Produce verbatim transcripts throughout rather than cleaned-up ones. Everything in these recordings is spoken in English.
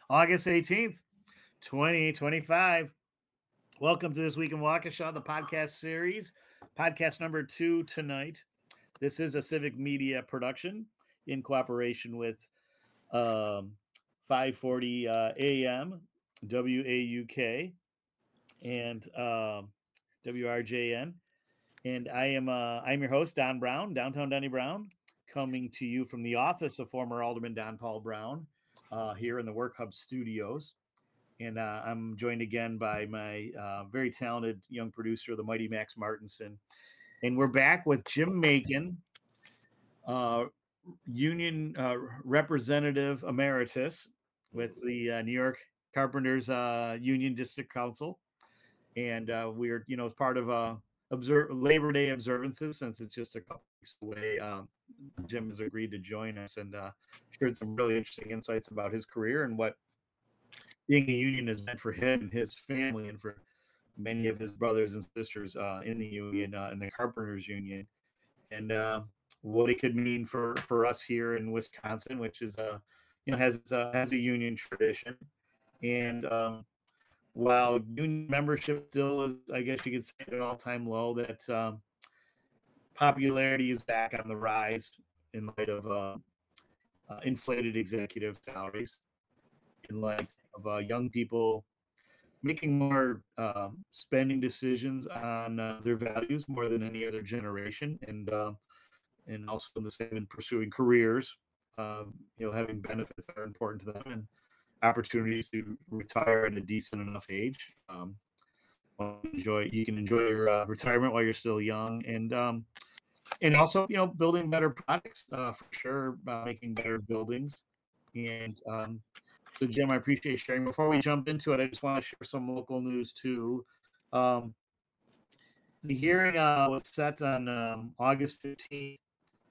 August eighteenth, twenty twenty-five. Welcome to This Week in Waukesha, the podcast series, podcast number two tonight. This is a Civic Media production in cooperation with um, five forty uh, A M, W A U K, and um W R J N. And I am uh, I'm your host, Don Brown, Downtown Donnie Brown, coming to you from the office of former Alderman Don Paul Brown uh, here in the Work Hub studios. And uh, I'm joined again by my uh, very talented young producer, the mighty Max Martinson. And we're back with Jim Macon, uh, Union uh, Representative Emeritus with the uh, New York Carpenters uh, Union District Council. And uh, we're, you know, as part of uh, observe Labor Day observances, since it's just a couple weeks away, um, Jim has agreed to join us and uh, shared some really interesting insights about his career and what being a union has meant for him and his family and for many of his brothers and sisters uh, in the union, uh, in the Carpenters Union, and uh, what it could mean for, for us here in Wisconsin, which is a, you know, has uh, has a union tradition. And um, while union membership still is, I guess you could say, at an all-time low, that um, popularity is back on the rise in light of uh, uh, inflated executive salaries, in light of uh, young people making more uh, spending decisions on uh, their values more than any other generation, and uh, and also the same in pursuing careers, uh, you know, having benefits that are important to them and opportunities to retire at a decent enough age. Um, enjoy you can enjoy your uh, retirement while you're still young, and um, and also, you know, building better products uh, for sure, uh, making better buildings, and um, so, Jim, I appreciate sharing. Before we jump into it, I just want to share some local news too. Um, the hearing uh, was set on um, August fifteenth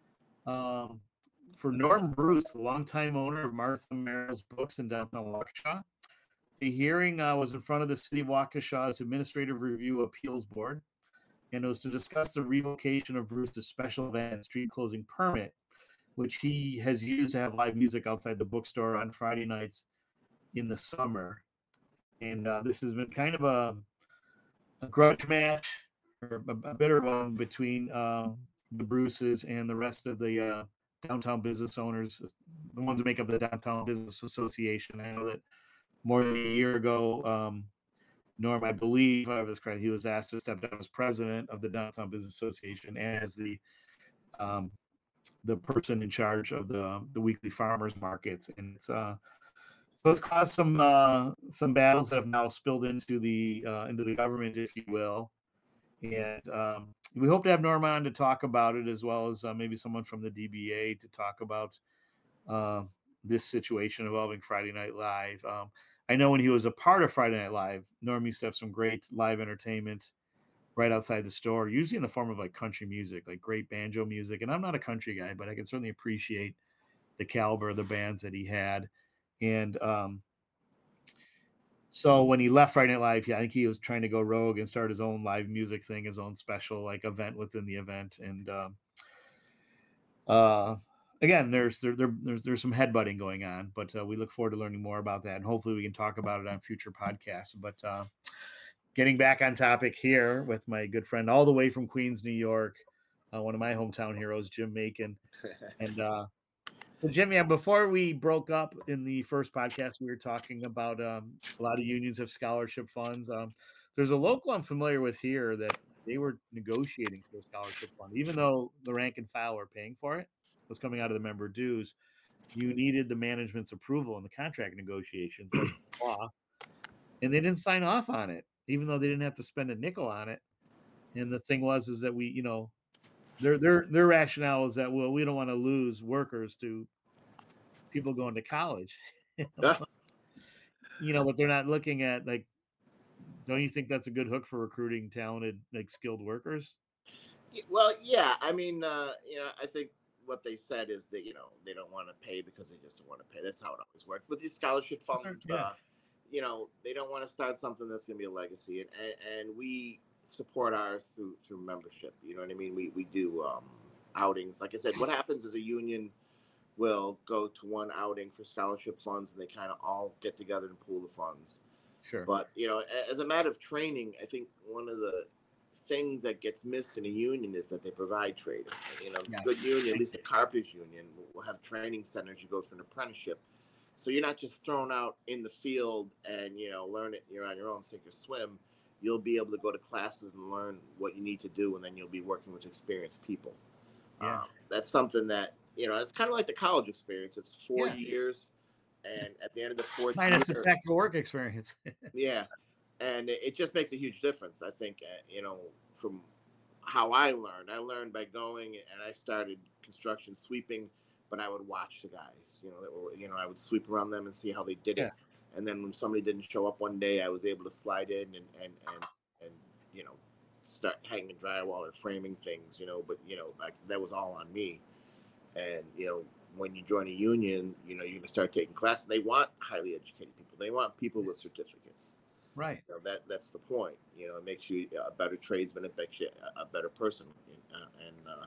um, for Norm Bruce, the longtime owner of Martha Merrill's Books in downtown Waukesha. The hearing uh, was in front of the City of Waukesha's Administrative Review Appeals Board, and it was to discuss the revocation of Bruce's special event and street closing permit, which he has used to have live music outside the bookstore on Friday nights in the summer. And uh, this has been kind of a, a grudge match, or a, a bitter one, between uh, the Bruces and the rest of the uh, downtown business owners, the ones that make up the Downtown Business Association. I know that more than a year ago, um, Norm, I believe, if I was correct, he was asked to step down as president of the Downtown Business Association and as the um, the person in charge of the the weekly farmers markets. And it's uh, so it's caused some uh, some battles that have now spilled into the uh, into the government, if you will. And um, we hope to have Norm on to talk about it, as well as uh, maybe someone from the D B A to talk about uh, this situation involving Friday Night Live. Um, I know when he was a part of Friday Night Live, Norm used to have some great live entertainment right outside the store, usually in the form of like country music, like great banjo music. And I'm not a country guy, but I can certainly appreciate the caliber of the bands that he had. And um, so when he left Friday Night Live, yeah, I think he was trying to go rogue and start his own live music thing, his own special like event within the event. And um, uh, again, there's there, there there's there's some headbutting going on, but uh, we look forward to learning more about that, and hopefully we can talk about it on future podcasts. But uh, getting back on topic here with my good friend all the way from Queens, New York, uh, one of my hometown heroes, Jim Macon, and uh, so Jim, yeah, before we broke up in the first podcast, we were talking about um, a lot of unions have scholarship funds. Um, there's a local I'm familiar with here that they were negotiating for a scholarship fund, even though the rank and file were paying for it, it was coming out of the member dues. You needed the management's approval in the contract negotiations. That's law, and they didn't sign off on it, even though they didn't have to spend a nickel on it. And the thing was, is that we, you know, their their their rationale is that, well, we don't want to lose workers to people going to college. Yeah. You know, but they're not looking at, like, don't you think that's a good hook for recruiting talented, like, skilled workers? Y- Well, yeah. I mean, uh, you know, I think what they said is that you know they don't want to pay because they just don't want to pay. That's how it always works with these scholarship funds. Yeah. Uh, you know, they don't want to start something that's going to be a legacy, and, and and we support ours through through membership. You know what I mean? We we do um, outings. Like I said, what happens is a union will go to one outing for scholarship funds, and they kind of all get together and pool the funds. Sure. But, you know, as a matter of training, I think one of the things that gets missed in a union is that they provide training. You know, Yes. good union, at least the carpenters union, will have training centers. You go through an apprenticeship. So you're not just thrown out in the field and, you know, learn it, you're on your own, sink or swim. You'll be able to go to classes and learn what you need to do, and then you'll be working with experienced people. Yeah. Um, that's something that, you know, it's kind of like the college experience. It's four Yeah. years, and at the end of the fourth Minus the year, back to work experience. yeah, and it, it just makes a huge difference. I think, uh, you know, from how I learned, I learned by going, and I started construction sweeping, but I would watch the guys, you know, that were, you know, I would sweep around them and see how they did Yeah. it. And then when somebody didn't show up one day, I was able to slide in and, and, and, and, you know, start hanging drywall or framing things, you know, but, you know, like that was all on me. And, you know, when you join a union, you know, you're going to start taking classes. They want highly educated people. They want people with certificates. Right. You know, that that's the point. You know, it makes you a better tradesman. It makes you a, a better person. Uh, and uh,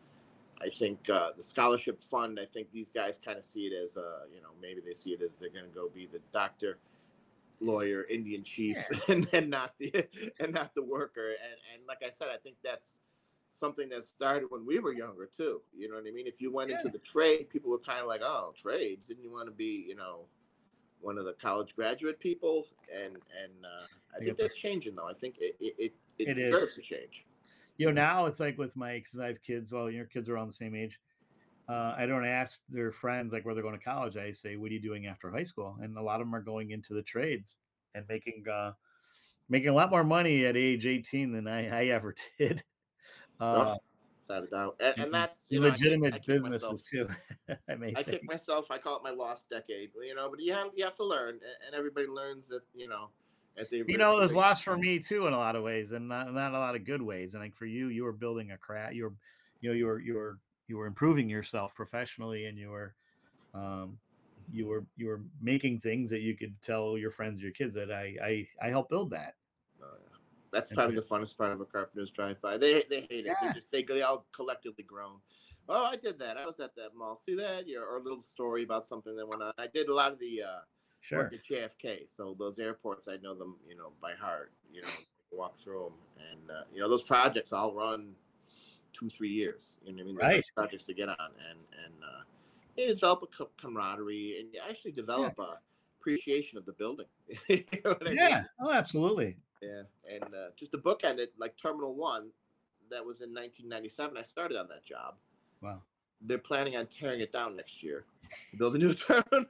I think uh, the scholarship fund, I think these guys kind of see it as, uh, you know, maybe they see it as they're going to go be the doctor, lawyer, Indian chief, Yeah. and then not the and not the worker. And and like I said, I think that's something that started when we were younger too. You know what I mean? If you went Yeah. into the trade, people were kind of like, oh, trades. Didn't you want to be, you know, one of the college graduate people? And and uh, I think that's changing though. I think it it it, it, It deserves is. to change. You know, now it's like with my, because I have kids. Well, your kids are around the same age. Uh, I don't ask their friends like where they're going to college. I say, "What are you doing after high school?" And a lot of them are going into the trades and making uh, making a lot more money at age eighteen than I, I ever did. Uh, Oh, without a doubt. And, and that's, you know, I kick, legitimate I kick businesses myself. too. I may I say. kick myself. I call it my lost decade. You know, but you have you have to learn, and everybody learns that, you know, at the You know, it was lost for me too in a lot of ways, and not not a lot of good ways. And like for you, you were building a craft. You were, you know, you were you were you were improving yourself professionally, and you were, um, you were you were making things that you could tell your friends, your kids that I I I helped build that. Oh, yeah. That's And probably the funnest part of a carpenter's drive-by. They they hate it. They yeah, just they they all collectively groan. Oh, I did that. I was at that mall. See that? You know, or a little story about something that went on. I did a lot of the uh, work sure. at J F K, so those airports I know them, you know, by heart. You know, walk through them, and uh, you know those projects all run two three years. You know what I mean? They're Right. nice projects to get on, and and uh, you develop a co- camaraderie, and you actually Yeah. develop a appreciation of the building. You know what I mean? Yeah. Oh, absolutely. Yeah, and uh, just to bookend it, like Terminal One, that was in nineteen ninety-seven. I started on that job. Wow. They're planning on tearing it down next year to build a new terminal.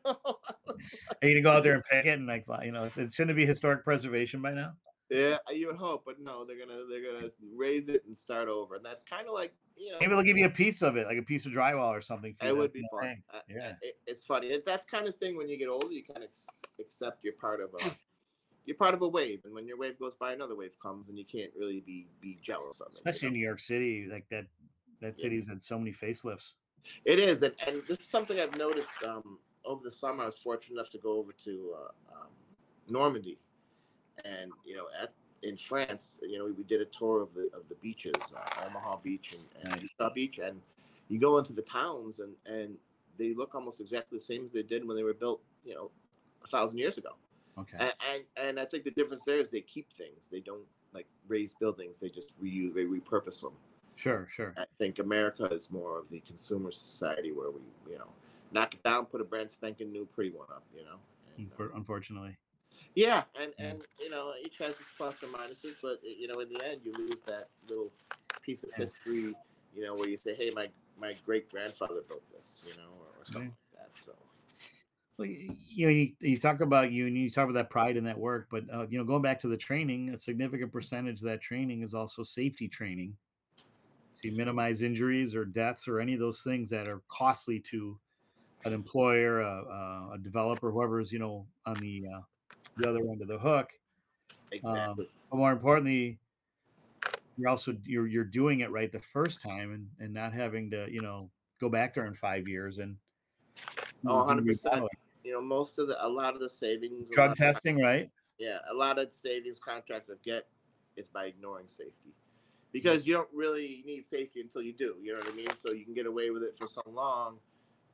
Are you gonna go out there and pick it and like, you know, it shouldn't be historic preservation by now? Yeah, you would hope, but no, they're gonna they're gonna raise it and start over, and that's kind of like, you know, Maybe they'll give you a piece of it, like a piece of drywall or something. For you it to, would you be know, fun. hang. Uh, Yeah. it, it's funny. It's that's kind of thing when you get older, you kind of accept you're part of a you're part of a wave, and when your wave goes by, another wave comes, and you can't really be be jealous of it. Especially You in know? New York City, like that that Yeah. city's had so many facelifts. It is, and, and this is something I've noticed um, over the summer. I was fortunate enough to go over to uh, um, Normandy, and you know, at in France, you know, we, we did a tour of the of the beaches, uh, Omaha Beach and, and Nice. Utah Beach, and you go into the towns, and and they look almost exactly the same as they did when they were built, you know, a thousand years ago. Okay. And, and and I think the difference there is they keep things. They don't like raise buildings. They just reuse, they repurpose them. Sure, sure. I think America is more of the consumer society where we, you know, knock it down, put a brand spanking new pretty one up, you know. And, uh, Unfortunately. yeah, and Yeah. and you know, each has its plus or minuses, but you know, in the end, you lose that little piece of Yeah. history, you know, where you say, hey, my my great grandfather built this, you know, or, or something Yeah. like that. So. Well, y- you know, you, you talk about you and you talk about that pride in that work, but uh, you know, going back to the training, a significant percentage of that training is also safety training to minimize injuries or deaths or any of those things that are costly to an employer, a, a, a developer, whoever's, you know, on the uh, the other end of the hook. Um, Exactly. but more importantly, you're also you're you're doing it right the first time and and not having to, you know, go back there in five years and, you Oh, know, do one hundred percent. reevaluate. You know, most of the, a lot of the savings, a Drug lot of, testing, right? yeah, a lot of savings contractors get is by ignoring safety. Because you don't really need safety until you do, you know what I mean? So you can get away with it for so long,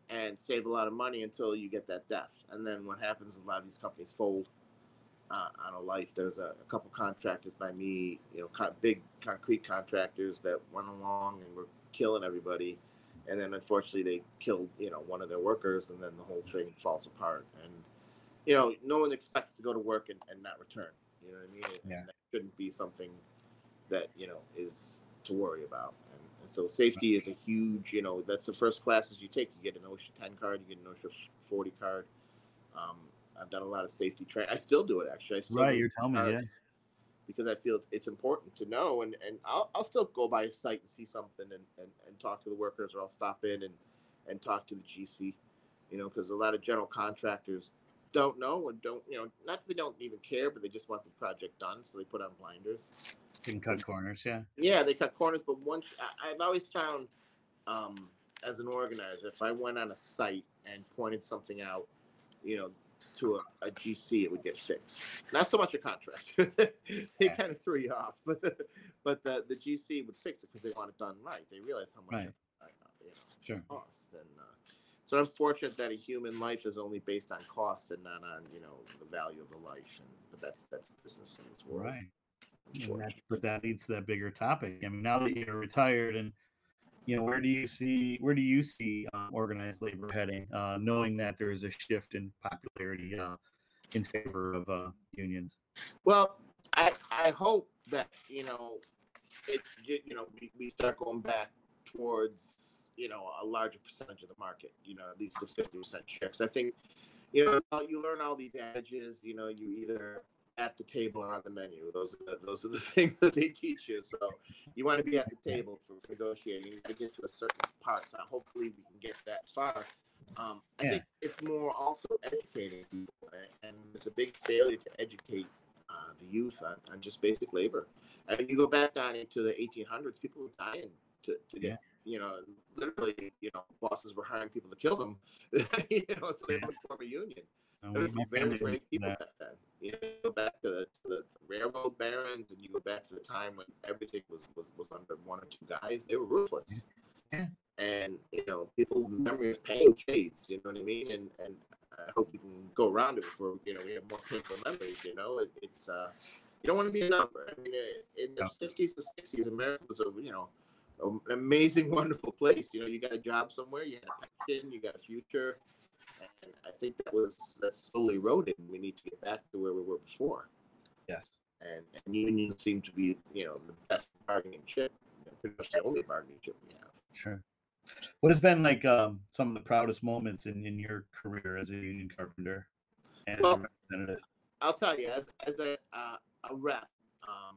and save a lot of money until you get that death. And then what happens is a lot of these companies fold uh, on a life. There's a, a couple contractors by me, you know, con- big concrete contractors that went along and were killing everybody. And then unfortunately they killed, you know, one of their workers, and then the whole thing falls apart. And, you know, no one expects to go to work and, and not return. You know what I mean? And, Yeah. and that shouldn't be something that, you know, is to worry about. And, and so safety is a huge, you know, that's the first classes you take. You get an OSHA ten card, you get an OSHA forty card. Um, I've done a lot of safety training. I still do it, actually. I still Right, do you're telling me, yeah. Because I feel it's important to know. And, and I'll, I'll still go by a site and see something and, and, and talk to the workers, or I'll stop in and, and talk to the G C, you know, because a lot of general contractors don't know and don't, you know, not that they don't even care, but they just want the project done. So they put on blinders. You can cut corners, yeah. Yeah, they cut corners. But once I, I've always found, um, as an organizer, if I went on a site and pointed something out, you know, to a, a G C, it would get fixed. Not so much a contractor; they Yeah. kind of threw you off, but the, but the, the G C would fix it because they want it done right. They realize how much Right. it you know, Sure. costs, and uh, so I'm fortunate that a human life is only based on cost and not on, you know, the value of the life. And but that's that's business in its world. Right. And that's, but that leads to that bigger topic. I mean, now that you're retired, and you know, where do you see where do you see um, organized labor heading? Uh, knowing that there is a shift in popularity uh, in favor of uh, unions. Well, I I hope that, you know, it you know we, we start going back towards, you know, a larger percentage of the market. You know, at least a fifty percent share. 'Cause I think, you know, you learn all these adages. You know, you either at the table or on the menu. Those are the, those are the things that they teach you. So you want to be at the table for negotiating. You got to get to a certain part. So hopefully we can get that far. Um, I Yeah. think it's more also educating people, and it's a big failure to educate uh, the youth on, on just basic labor. I mean, you go back down into the eighteen hundreds, people were dying to, to get, Yeah. you know, literally, you know, bosses were hiring people to kill them, you know, so they Yeah. would form a union. And There we, was my some very family went brave through people that. back then. You know, you go back to the, to the railroad barons, and you go back to the time when everything was, was, was under one or two guys. They were ruthless. Yeah. And, you know, people's memory of pain fades, you know what I mean? And and I hope we can go around it before, you know, we have more painful memories, you know? It, it's, uh, you don't want to be a number. I mean, in the No. fifties and sixties, America was a, you know, an amazing, wonderful place. You know, you got a job somewhere, you had a pension, you got a future. And I think that was, that's slowly eroded. We need to get back to where we were before. Yes. And, and unions seem to be, you know, the best bargaining chip, you know, pretty much the only bargaining chip we have. Sure. What has been like um, some of the proudest moments in, in your career as a union carpenter and Well, as a representative? I'll tell you, as as a uh, a rep, um,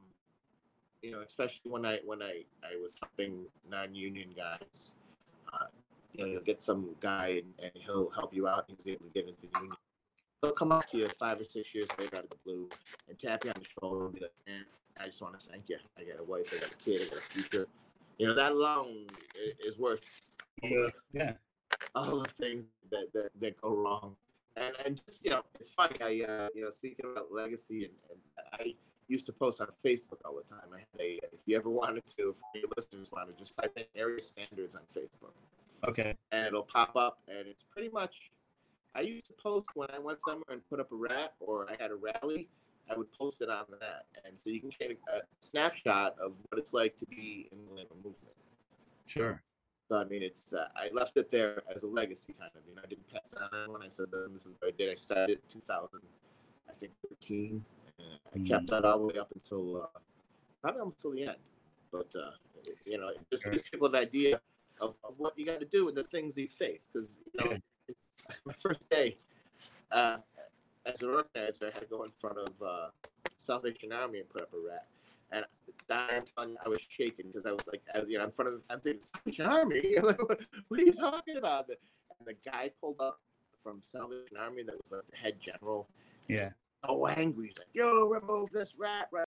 you know, especially when I when I, I was helping non-union guys, uh, you know, you'll get some guy and, and he'll help you out. He's able to get into the union. He'll come up to you five or six years later out of the blue and tap you on the shoulder and be like, "Man, I just want to thank you. I got a wife, I got a kid, I got a future." You know, that alone is worth Yeah. Yeah. all the things that, that, that go wrong. And and just, you know, it's funny. I uh, you know, speaking about legacy, and, and I used to post on Facebook all the time. I had a, if you ever wanted to, if your listeners wanted, just type in area standards on Facebook. Okay. And it'll pop up, and it's pretty much. I used to post when I went somewhere and put up a rat, or I had a rally. I would post it on that, and so you can get a, a snapshot of what it's like to be in the labor movement. Sure. So, I mean, it's, uh, I left it there as a legacy, kind of, you know, I didn't pass it on to anyone. I said, this is what I did. I started in two thousand, I think, thirteen. And I Mm. kept that all the way up until, uh, probably almost till the end. But, uh, it, you know, it just Sure. gives people an idea of, of what you got to do and the things you face. Because, you know, Yeah. it's, my first day uh, as an organizer, I had to go in front of uh, Salvation Army and put up a rat. And I'm telling you, I was shaking because I was like, I, you know, in front of, I'm thinking, Salvation Army? Like, what, what are you talking about? And the guy pulled up from Salvation Army that was like the head general. Yeah. So angry. He's like, yo, remove this rat, rat.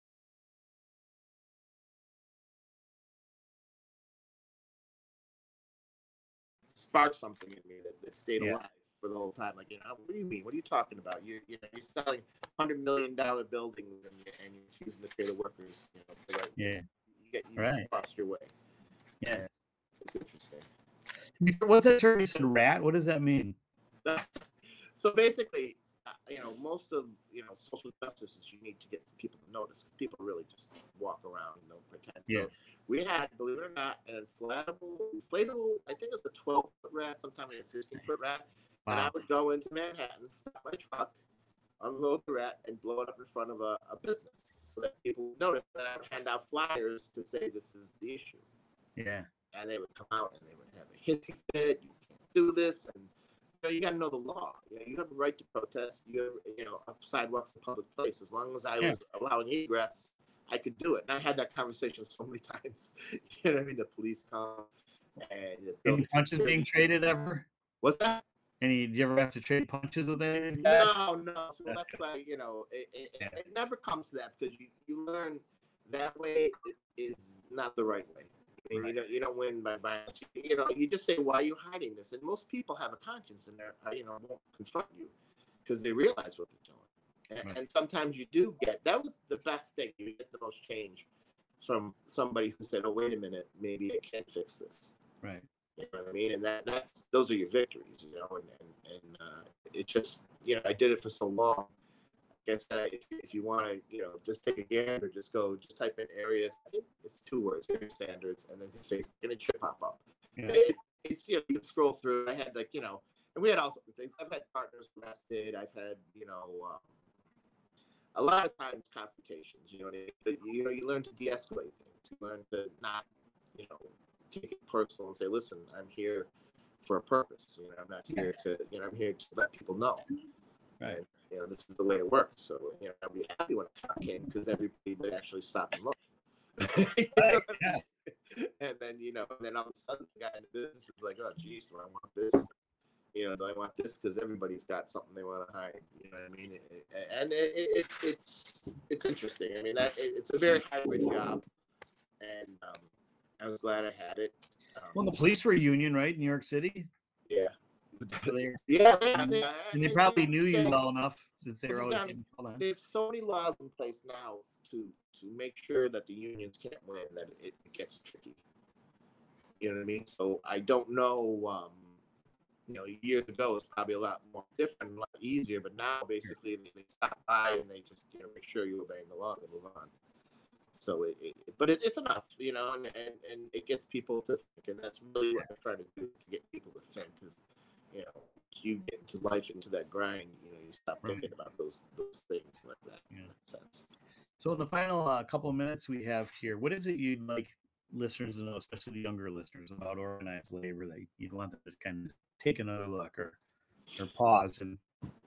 Sparked something in me that, that stayed Yeah. alive for the whole time. Like, you know, what do you mean? What are you talking about? You, you know, you're selling hundred million dollar buildings and, and you're refusing to pay the workers. You know, like, Yeah. you get you Right. lost your way. Yeah. And it's interesting. What's that term you said, rat? What does that mean? So basically, uh, you know, most of you know social justice is you need to get people to notice. People really just walk around and don't pretend. Yeah. So we had, believe it or not, an inflatable, inflatable. I think it was a twelve foot rat, sometimes a sixteen foot rat. Wow. And I would go into Manhattan, stop my truck, unload the rat, and blow it up in front of a, a business so that people would notice. That I would hand out flyers to say this is the issue. Yeah. And they would come out and they would have a hissy fit. You can't do this, and you know, you got to know the law. You know, you have a right to protest. You have, you know, sidewalks in public place. As long as I yeah. was allowing egress, I could do it. And I had that conversation so many times. You know what I mean? The police come and the any punches being traded ever? What's that? Any? Do you ever have to trade punches with any of these guys? No, no. So that's, that's why you know it, it, yeah. it never comes to that because you, you learn that way is not the right way. I mean, right. you don't you don't win by violence. You, you know, you just say, "Why are you hiding this?" And most people have a conscience, and they're you know won't confront you because they realize what they're doing. And, right. and sometimes you do get that was the best thing. You get the most change from somebody who said, "Oh, wait a minute, maybe I can fix this." Right. You know what I mean? And that that's those are your victories, you know. And and, and uh, it just you know I did it for so long. I guess uh, if, if you want to, you know, just take a gander, just go, just type in areas. I think it's two words, area standards, and then his face and it should pop up. Yeah. It, it's you know, you can scroll through. I had like you know, and we had all sorts of things. I've had partners arrested. I've had you know, um, a lot of times confrontations. You know, they, you know, you learn to de-escalate things. You learn to not, you know, take it personal and say, listen, I'm here for a purpose. You know, I'm not here to, you know, I'm here to let people know. Right. And, you know, this is the way it works. So, you know, I'd be happy when a cop came because everybody would actually stop and look. Right, yeah. And then, you know, and then all of a sudden the guy in the business is like, oh, geez, do I want this? You know, do I want this? Because everybody's got something they want to hide. You know what I mean? And it, it, it, it's it's interesting. I mean, that it, it's a very hybrid job. And um, I was glad I had it. Um, well, the police were a union, right, in New York City? Yeah. So they, yeah, and, they, and they probably knew you well enough that they were always getting, there's so many laws in place now to to make sure that the unions can't win, that it, it gets tricky. You know what I mean? So I don't know. Um, you know, years ago it's probably a lot more different, a lot easier. But now, basically, they, they stop by and they just you know make sure you're obeying the law and move on. So, it, it but it, it's enough, you know, and, and and it gets people to think, and that's really what I'm trying to do to get people to think, because you know, you get into life, into that grind, you know, you stop right. thinking about those those things like that. Yeah. In that sense. So, in the final uh, couple of minutes we have here, what is it you'd like listeners to know, especially the younger listeners, about organized labor that you'd want them to kind of take another look or or pause and?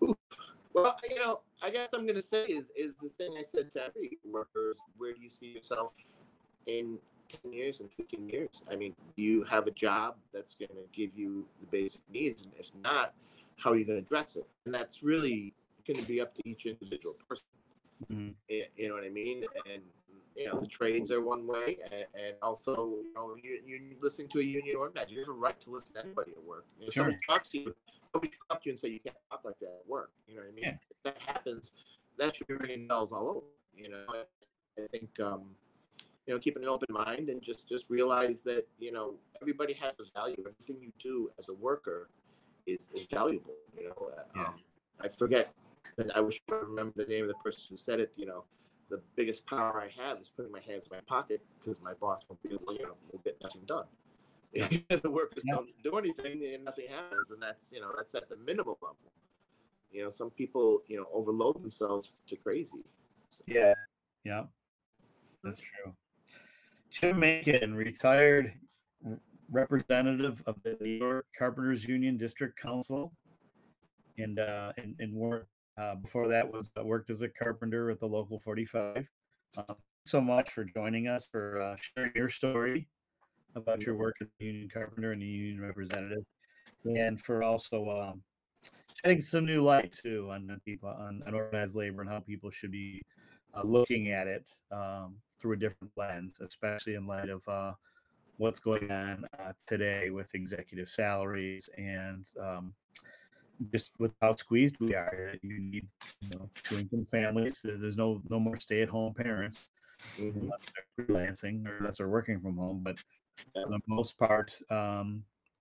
Well, you know, I guess I'm going to say is is the thing I said to every workers: where do you see yourself in ten years and fifteen years? I mean, do you have a job that's going to give you the basic needs? And if not, how are you going to address it? And that's really going to be up to each individual person. Mm-hmm. You know what I mean? And you know, the trades are one way, and, and also, you know, you you listening to a union organizer, you have a right to listen to anybody at work. You know, sure. Somebody talks to you, nobody should come up to you and say you can't talk like that at work. You know what I mean? Yeah. If that happens, that should be ringing bells all over. You know, I, I think um, you know, keeping an open mind and just just realize that you know everybody has a value. Everything you do as a worker is is valuable. You know, yeah. um, I forget, and I wish I remember the name of the person who said it. You know. The biggest power I have is putting my hands in my pocket because my boss won't be able, you know, will get nothing done. Yeah. The workers yeah. don't do anything and nothing happens, and that's you know that's at the minimum level. You know, some people you know overload themselves to crazy. So. Yeah, yeah, that's true. Jim Macon, retired representative of the New York Carpenters Union District Council, and uh, and and worked. Uh, before that was uh, worked as a carpenter at the local forty-five. Uh, thanks so much for joining us, for uh, sharing your story about your work as a union carpenter and a union representative, and for also um, shedding some new light too on people on, on organized labor and how people should be uh, looking at it um, through a different lens, especially in light of uh, what's going on uh, today with executive salaries and um, just with how squeezed we are. You need, you know, two-income families. There's no no more stay-at-home parents mm-hmm. unless they're freelancing or unless they're working from home. But for the most part, um,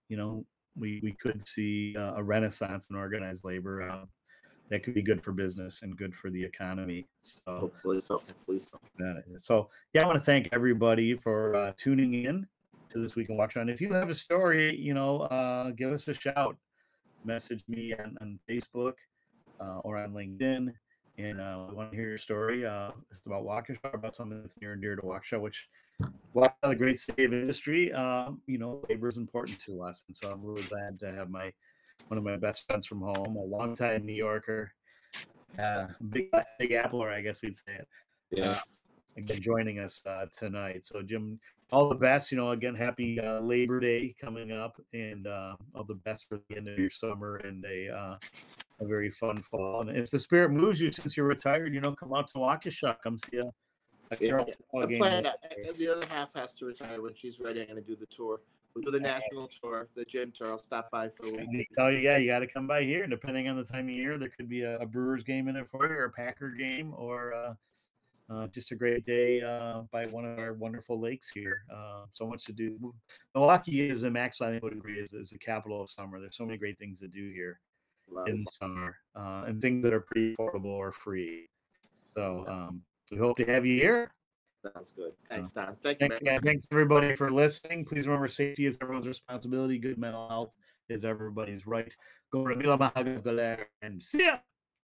you know, we we could see uh, a renaissance in organized labor. Uh, that could be good for business and good for the economy. So, Hopefully so. Hopefully so. uh, so yeah, I want to thank everybody for uh, tuning in to this week in Waukesha. If you have a story, you know, uh, give us a shout. Message me on, on Facebook uh, or on LinkedIn, and uh, we want to hear your story. Uh, it's about Waukesha, about something that's near and dear to Waukesha, which Waukesha, the great city of industry. Uh, you know, labor is important to us, and so I'm really glad to have my one of my best friends from home, a longtime New Yorker, uh, big big appler, I guess we'd say it. Yeah. Uh, again, joining us uh, tonight. So, Jim, all the best. You know, again, happy uh, Labor Day coming up, and uh, all the best for the end of your summer and a uh, a very fun fall. And if the spirit moves you since you're retired, you know, come out to Waukesha, come see a, a Yeah, Carroll yeah. football I'm game. planning. I, the other half has to retire when she's ready. I'm going to do the tour. We'll do the national tour, the gym tour. I'll stop by for a week. I tell you, yeah, you got to come by here. And depending on the time of year, there could be a, a Brewers game in it for you, or a Packer game, or uh, uh, just a great day uh, by one of our wonderful lakes here. Uh, so much to do. Milwaukee is, and Max, I think would agree, is, is the capital of summer. There's so many great things to do here in the summer, uh, and things that are pretty affordable or free. So um, we hope to have you here. Sounds good. Thanks, Don. Thank you, Thanks, man. Thanks, everybody, for listening. Please remember, safety is everyone's responsibility. Good mental health is everybody's right. Go to Mila Mahagaler and see ya.